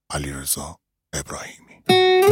علیرضا ابراهیمی.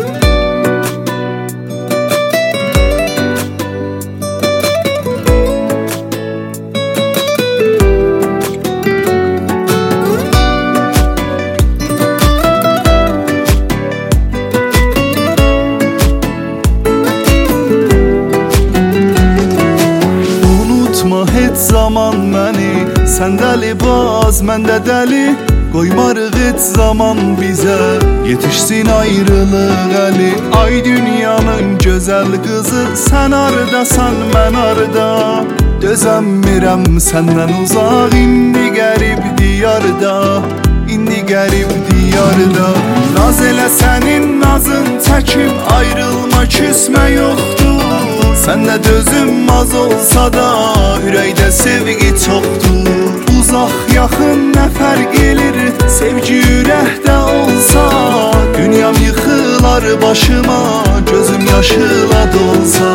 Zaman məni, sən dəli baz, mən də dəli. Qoymarıq heç zaman bizə yetişsin ayrılıq əli. Ay dünyanın gözəl qızı, sən hardasan, mən harda. Dözəmirəm səndən uzaq, indi qərib diyarda, indi qərib diyarda. Naz elə sənin nazın çəkim, ayrılma küsmə yoxdur. Səndə dözüm az olsa da, ürəkdə sevgi çoxdur. Uzaq yaxın nə fərq edir, sevgi ürəkdə olsa. Dünyam yıxılar başıma, gözüm yaşıla dolsa.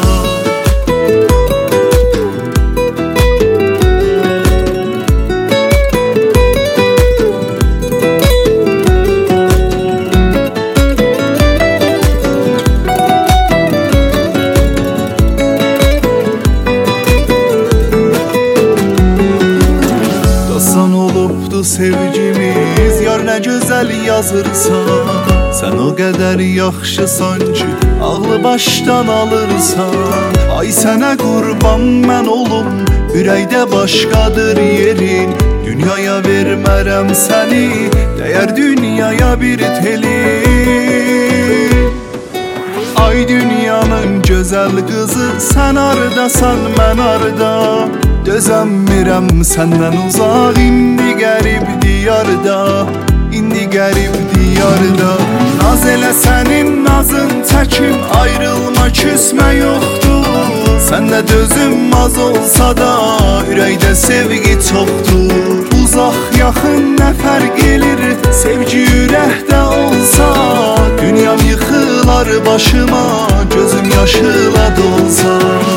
Sevgimiz yar nə gözəl yazırsan. Sən o qədər yaxşısan ki, ağlı başdan alırsan. Ay sənə qurban mən olum, ürəkdə başqadır yerin. Dünyaya vermərəm səni, dəyər dünyaya bir telin. Ay dünyanın gözəl qızı, sən hardasan, mən harda. Dözəmirəm səndən uzaq, indi qərib diyarda, indi qərib diyarda. Naz elə sənin nazın çəkim, ayrılma küsmə yoxdur. Səndə dözüm az olsa da, ürəkdə sevgi çoxdur. Uzaq yaxın nə fərq edir, sevgi ürəkdə olsa. Dünyam yıxılar başıma, gözüm yaşıla dolsa.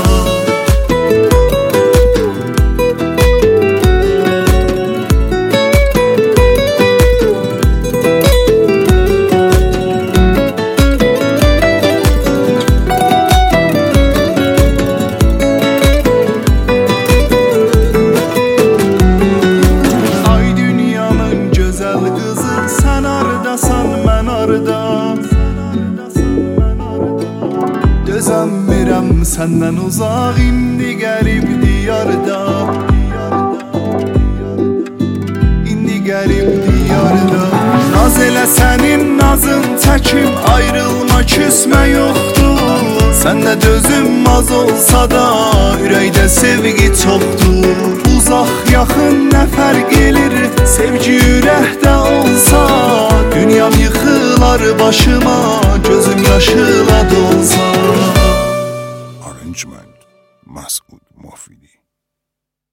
Dözəmirəm səndən uzaq, indi qərib diyarda, indi qərib diyarda. Naz elə sənin nazın çəkim, ayrılma küsmə yoxdur. Səndə dözüm az olsa da, ürəkdə sevgi çoxdur. Uzaq yaxın nə fərq edir, sevgi ürəkdə olsa. Dünyam yıxılar başıma, gözüm yaşıla dolsa. Arrangement Mas'ud Mofidi.